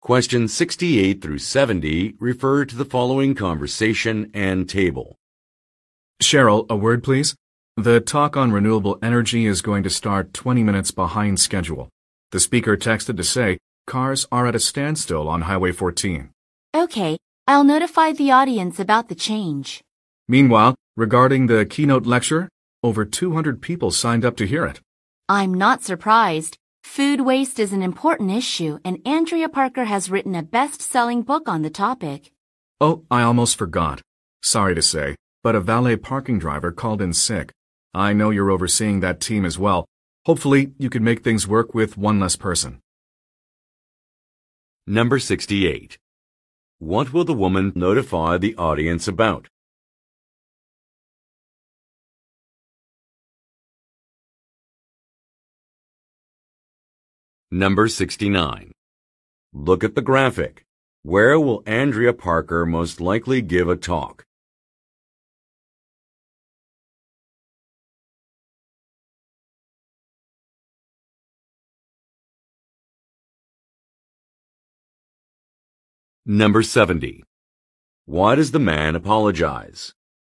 Questions 68 through 70 refer to the following conversation and table. Cheryl, a word please. The talk on renewable energy is going to start 20 minutes behind schedule. The speaker texted to say cars are at a standstill on Highway 14. Okay, I'll notify the audience about the change. Meanwhile, regarding the keynote lecture, over 200 people signed up to hear it. I'm not surprised. Food waste is an important issue, and Andrea Parker has written a best-selling book on the topic. Oh, I almost forgot. Sorry to say, but a valet parking driver called in sick. I know you're overseeing that team as well. Hopefully, you can make things work with one less person. Number 68. What will the woman notify the audience about? Number 69. Look at the graphic. Where will Andrea Parker most likely give a talk? Number 70. Why does the man apologize?